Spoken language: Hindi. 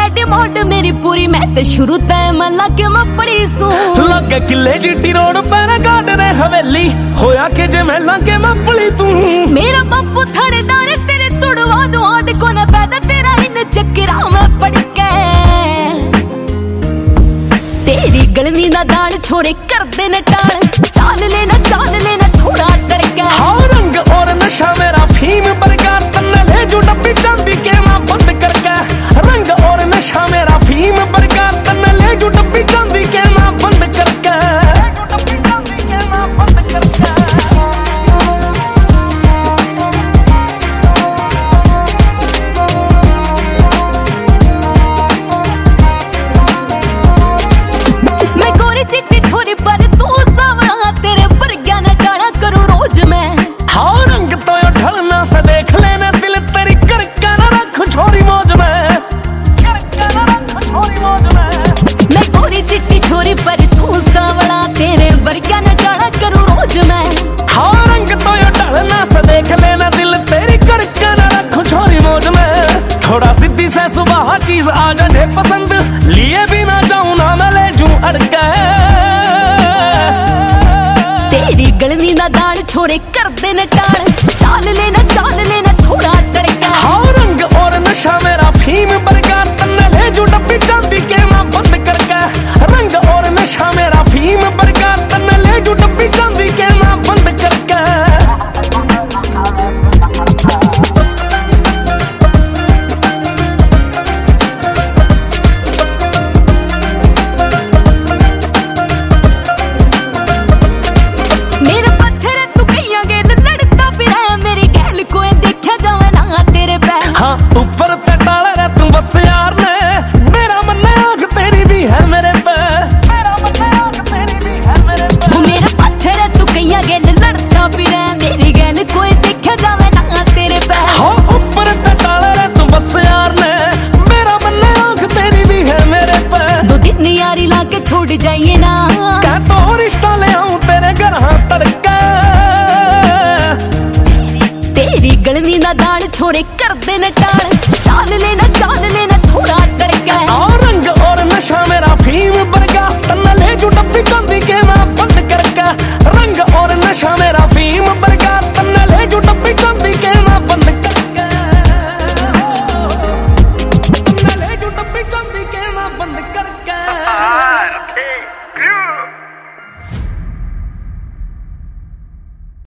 डिमांड मेरी पूरी, मैं ते शुरू तय मला के मैं पड़ी सू लगे किले जीटी रोड पर गार्डन हवेली होया के जे मैं लागे मैं पड़ी तू। मेरा बापू थड़ेदार तेरे तुड़वा दो आड़ को न पैदा तेरा इन चक्करा में पड़ के। तेरी गलनी ना दाल छोरे कर दे न टाल, चाल लेना थोड़ा टल के। हाँ रंग और नशा मेरा फीम बरगा तन्ने ले जो डब्बी चांदी के मैं बंद करके। रंग और नशा मेरा फीम बरगा तन्ने ले जो डब्बी चांदी के मैं बंद करके। चिट्टी छोरी पर तू सावरा तेरे बरग्या न डाला करूं रोज मैं। हाँ रंग तो यो ढलना से देख लेना दिल तेरी करके न रख छोरी मौज में, करके न रख छोरी मौज में। मैं गोरी चिट्टी छोरी पर तू सावरा तेरे बरग्या न डाला करूं रोज मैं। हाँ रंग तो यो ढलना से देख लेना दिल तेरी करके न रख छोरी मौज में। थोड़ा सीधी से सुबह चीज आ जाए पसंद, लिए भी ना जाऊं ना मैं ले जूं अड़के। तेरी गलनी ना दाल छोरे कर दे न टाल, चाल लेना थोड़ा टल के। हाँ रंग और नशा मेरा फीम बरगा तन्ने ले जो डब्बी चांदी के मैं बंद करके। रंग और नशा मेरा फीम बरगा तन्ने ले जो डब्बी चांदी के मैं बंद करके। हाँ ऊपर ते डाला रे तू बस यार ने, मेरा मन आँख तेरी भी है मेरे पे, मेरा मन आँख तेरी भी है मेरे पे। मेरा पत्थर है तू कहीं गेल लड़ता फिरे, मेरी गैल कोई देखे जावे ना तेरे पे। हाँ ऊपर ते डाला रे तू बस यार ने, मेरा मन आँख तेरी भी है मेरे पे। दो दिन यारी लाके छोड़ जाइए ना, क्या तो रिश्ता ले आऊं तेरे घर हाँ तड़के। तेरी गलनी ना दाल छोरे कर दे न टाल, चाल लेना थोड़ा टल के। और रंग और नशा मेरा फीम बरगा तन्ने ले जो डब्बी चांदी के मैं बंद करके। रंग और नशा मेरा फीम बरगा तन्ने ले जो डब्बी चांदी के मैं बंद करके। तन्ने ले जो डब्बी चांदी के मैं बंद